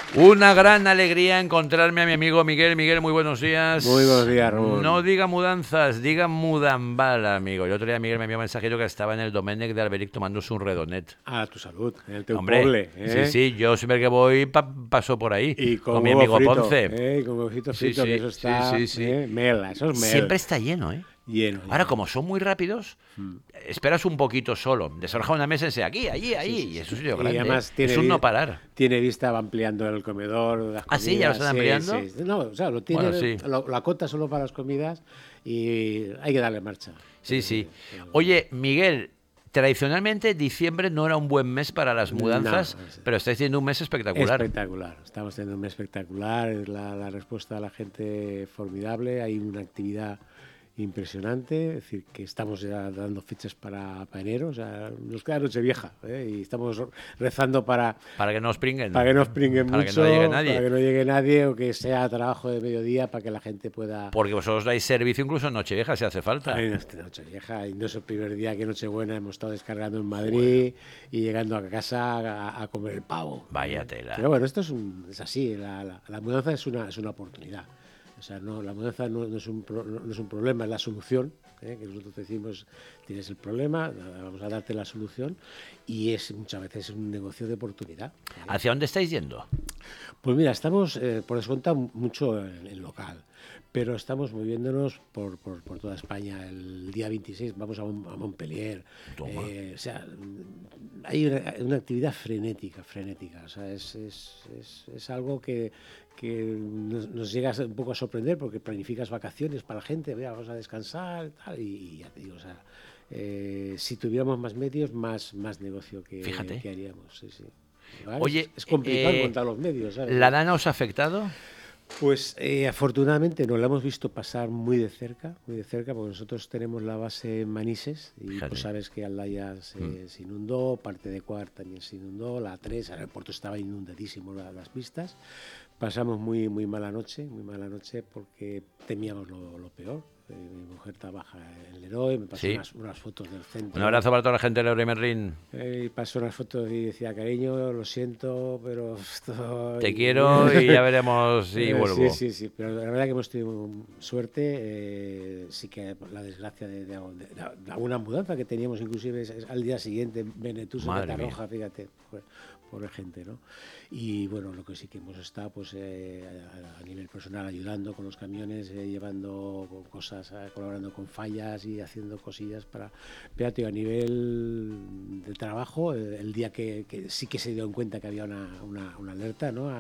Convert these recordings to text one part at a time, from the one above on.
Una gran alegría encontrarme a mi amigo Miguel. Miguel, muy buenos días. Muy buenos días, Ramón. No diga mudanzas, diga mudambala, amigo. El otro día Miguel me envió un mensajito que estaba en el Domènec de Alberic tomándose un redonet. A tu salud, en el teu Hombre, poble. sí, yo siempre que voy paso por ahí. Y con mi huevo amigo frito, Ponce. con huevito Sí, frito, sí, que eso está... sí. Mela, eso es mel. Siempre está lleno, ¿eh? Lleno. Ahora, como son muy rápidos, esperas un poquito solo. Desarroja una mesa y dice aquí, allí, y es un sitio grande. Y además es un no parar. Tiene vista, va ampliando el comedor. Las ¿Ah, sí? ¿Ya lo están ampliando? Sí. No, o sea, lo tiene, Bueno, sí. lo acota solo para las comidas y hay que darle marcha. Sí. Oye, Miguel, tradicionalmente diciembre no era un buen mes para las mudanzas, No, pero estáis teniendo un mes espectacular. Espectacular. Estamos teniendo un mes espectacular. Es la respuesta de la gente formidable. Hay una actividad impresionante, es decir, que estamos ya dando fechas para enero, o sea, nos queda Nochevieja, y estamos rezando para que no os pringuen. Para que no os pringuen para mucho, que no llegue nadie. para que no llegue nadie, o que sea trabajo de mediodía para que la gente pueda... Porque vosotros dais servicio incluso en Nochevieja si hace falta. Ay, Nochevieja, y no es el primer día que Nochebuena hemos estado descargando en Madrid y llegando a casa a comer el pavo. Vaya tela. Pero bueno, esto es así, la mudanza es una oportunidad. O sea, no, la mudanza no es un problema, es la solución. Que nosotros decimos, tienes el problema, vamos a darte la solución. Y es muchas veces un negocio de oportunidad. ¿Hacia dónde estáis yendo? Pues mira, estamos, por descuenta, mucho en local. Pero estamos moviéndonos por toda España. El día 26 vamos a Montpellier. O sea, hay una actividad frenética. O sea, es algo que nos llega un poco a sorprender porque planificas vacaciones para la gente, vamos a descansar tal, y ya te digo, o sea, si tuviéramos más medios, más negocio que haríamos. Sí. ¿Vale? Oye, es complicado encontrar los medios, ¿sabes? ¿La Dana os ha afectado? Pues afortunadamente nos la hemos visto pasar muy de cerca, porque nosotros tenemos la base en Manises y pues sabes que Aldaya se inundó, parte de Cuart también se inundó, la A3, el aeropuerto estaba inundadísimo, las pistas. Pasamos muy mala noche porque temíamos lo peor. Mi mujer trabaja en Leroy, me pasó unas fotos del centro. Un abrazo para toda la gente de Leroy Merlin. Pasó unas fotos y decía, cariño, lo siento, pero esto... Te quiero y ya veremos si vuelvo. Sí, pero la verdad que hemos tenido suerte. Sí que la desgracia de alguna mudanza que teníamos, inclusive al día siguiente, Benetús en Catarroja, fíjate, pobre gente, ¿no? Y bueno, lo que sí que hemos estado pues a nivel personal ayudando con los camiones, llevando cosas, colaborando con fallas y haciendo cosillas para... Fíjate, a nivel de trabajo, el día que sí que se dio en cuenta que había una alerta, ¿no?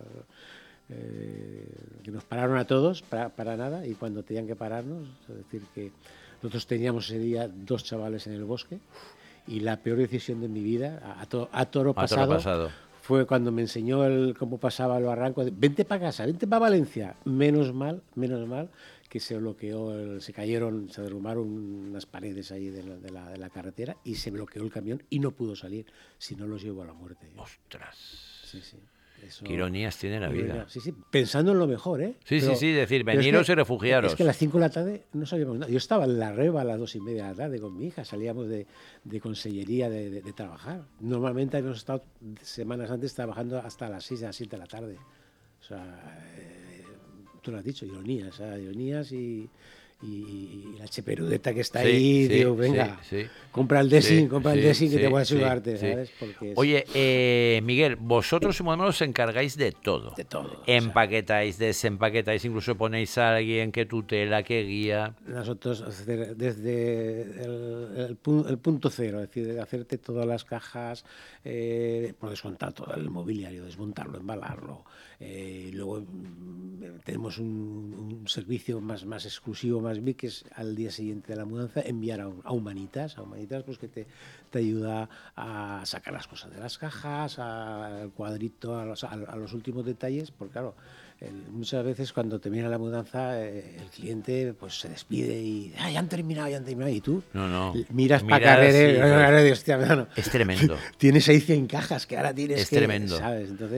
Que nos pararon a todos para nada, y cuando tenían que pararnos, es decir, que nosotros teníamos ese día 2 chavales en el bosque, y la peor decisión de mi vida, a toro pasado, fue cuando me enseñó cómo pasaba el barranco. Vente para casa, vente para Valencia. Menos mal que se bloqueó, se derrumbaron unas paredes ahí de la carretera y se bloqueó el camión y no pudo salir. Si no, los llevó a la muerte. ¡Ostras! Sí. Eso, qué ironías tiene la vida. Sí, pensando en lo mejor, ¿eh? Sí, decir, veniros y refugiaros. Es que a las 5 de la tarde no sabíamos nada. Yo estaba en la Reba a las 2:30 de la tarde con mi hija, salíamos de consellería de trabajar. Normalmente habíamos estado semanas antes trabajando hasta las 6, a las 7 de la tarde. O sea, tú lo has dicho, ironías y la cheperudeta que está ahí, digo, venga, compra el dressing, que te voy a ayudarte, ¿sabes? Porque Oye, Miguel, vosotros os encargáis de todo. De todo. Empaquetáis, desempaquetáis, incluso ponéis a alguien que tutela, que guía. Nosotros, desde el punto cero, es decir, de hacerte todas las cajas, por descontar todo el mobiliario, desmontarlo, embalarlo. Luego tenemos un servicio más exclusivo, más big, que es al día siguiente de la mudanza enviar a Humanitas, pues que te ayuda a sacar las cosas de las cajas, al cuadrito, a los últimos detalles, porque claro, muchas veces cuando termina la mudanza el cliente pues se despide y ya han terminado, y tú miras para carrera, hostia, es tremendo. Tienes ahí 100 cajas que ahora tienes tremendo, ¿sabes? Entonces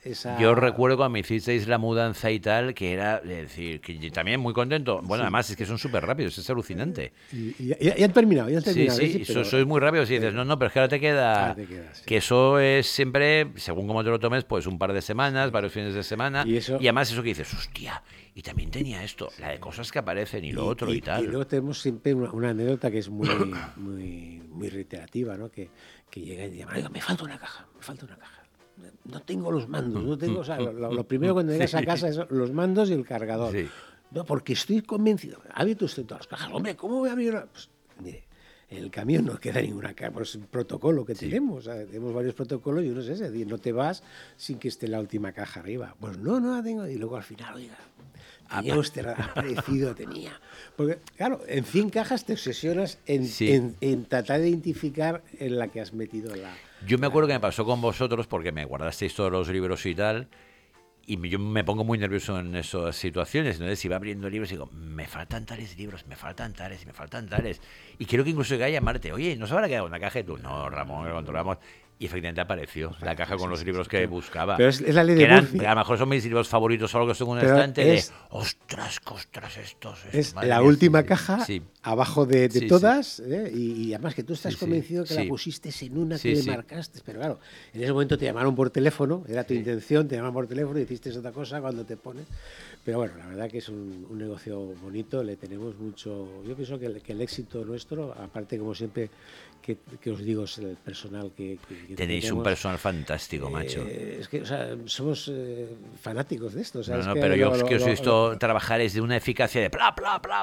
Yo recuerdo cuando me hicisteis la mudanza y tal, que era, es decir, que también muy contento. Bueno, además es que son súper rápidos, es alucinante. Ya han terminado, Sí, pero... sois muy rápidos y dices, no, pero es que ahora te queda... Que eso es siempre, según cómo te lo tomes, pues un par de semanas, varios fines de semana. Y además eso que dices, hostia, y también tenía esto, la de cosas que aparecen y lo otro y tal. Y luego tenemos siempre una anécdota que es muy reiterativa, ¿no? Que llega y llama, me falta una caja. No tengo los mandos, no tengo, o sea, lo primero cuando llegas a casa es los mandos y el cargador. Sí. No, porque estoy convencido. ¿Ha visto usted todas las cajas? Hombre, ¿cómo voy a abrir una? Pues, mire, en el camión no queda ninguna caja, pues es un protocolo que tenemos. O sea, tenemos varios protocolos y uno es ese, es decir, no te vas sin que esté la última caja arriba. Pues no la tengo. Y luego al final, oiga, tenía usted, ha aparecido, tenía. Porque, claro, en 100 cajas te obsesionas en tratar de identificar en la que has metido la... Yo me acuerdo que me pasó con vosotros porque me guardasteis todos los libros y tal, y yo me pongo muy nervioso en esas situaciones. Entonces iba abriendo libros y digo, me faltan tales libros, me faltan tales. Y creo que incluso llegué a llamarte, oye, ¿no se habrá quedado una caja? Y tú, no, Ramón, lo controlamos. Y efectivamente apareció la caja con los libros que buscaba. Pero es la ley de Murphy. A lo mejor son mis libros favoritos o algo que tengo en un estante de, ostras, estos. Es la última caja abajo de todas, y además que tú estás convencido que la pusiste en una que le marcaste. Pero claro, en ese momento te llamaron por teléfono, era tu intención, te llamaron por teléfono y hiciste otra cosa cuando te pones. Pero bueno, la verdad que es un negocio bonito, le tenemos mucho... Yo pienso que el éxito nuestro, aparte como siempre que os digo, es el personal que tenéis un personal fantástico, macho. Es que, o sea, somos fanáticos de esto. No, pero yo os he visto trabajar es de una eficacia de bla.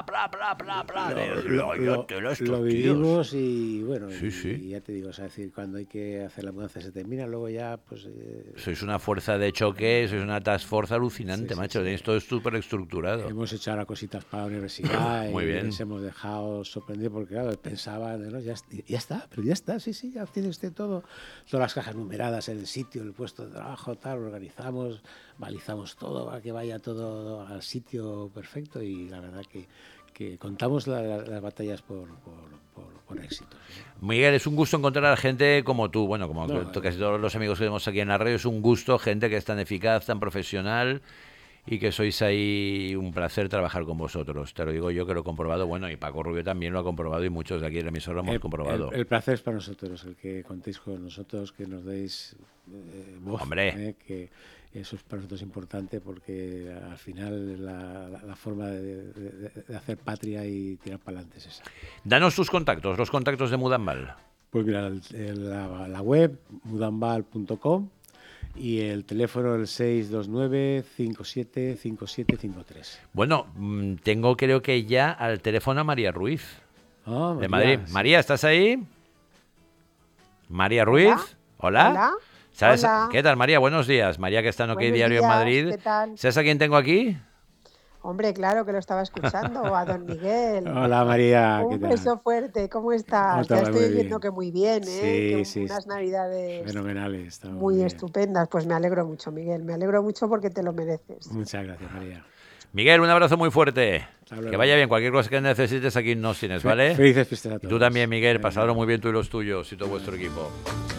Lo vivimos y bueno, y ya te digo, o sea, decir, cuando hay que hacer la mudanza se termina, luego ya, pues... sois una fuerza de choque, sois una task force alucinante, macho. Tenéis todo súper estructurado. Hemos hecho ahora cositas para la universidad Muy bien. Nos hemos dejado sorprendidos porque, claro, pensaban, ¿no? ya está, ya tiene usted todo. Todas las cajas numeradas en el sitio, el puesto de trabajo, tal, organizamos, balizamos todo para que vaya todo al sitio perfecto y la verdad que contamos las batallas por éxito. Miguel, es un gusto encontrar a gente como tú, bueno, como casi todos los amigos que tenemos aquí en la radio, es un gusto, gente que es tan eficaz, tan profesional y que sois ahí un placer trabajar con vosotros. Te lo digo yo que lo he comprobado, bueno, y Paco Rubio también lo ha comprobado y muchos de aquí en la emisora lo hemos comprobado. El placer es para nosotros, el que contéis con nosotros, que nos deis voz. Hombre. Que eso es para nosotros importante porque al final la forma de hacer patria y tirar para adelante es esa. Danos tus contactos, los contactos de Mudambal. Pues mira, la web mudambal.com y el teléfono el 629-575753. Bueno, tengo creo que ya al teléfono a María Ruiz, de Madrid. Sí. María, ¿estás ahí? María Ruiz. Hola. ¿Sabes? Hola. ¿Qué tal, María? Buenos días. María, que está en OK Diario en Madrid. ¿Qué tal? ¿Sabes a quién tengo aquí? Hombre, claro que lo estaba escuchando, a don Miguel. Hola, María. Un beso fuerte, ¿cómo estás? Ya estoy oyendo que muy bien, ¿eh? Sí, unas navidades fenomenales. Muy estupendas. Pues me alegro mucho, Miguel. Me alegro mucho porque te lo mereces. Muchas gracias, María. Miguel, un abrazo muy fuerte. Que vaya bien. Cualquier cosa que necesites aquí nos tienes, ¿vale? Felices fiestas a todos. Y tú también, Miguel. Pasadlo muy bien tú y los tuyos y todo vuestro equipo.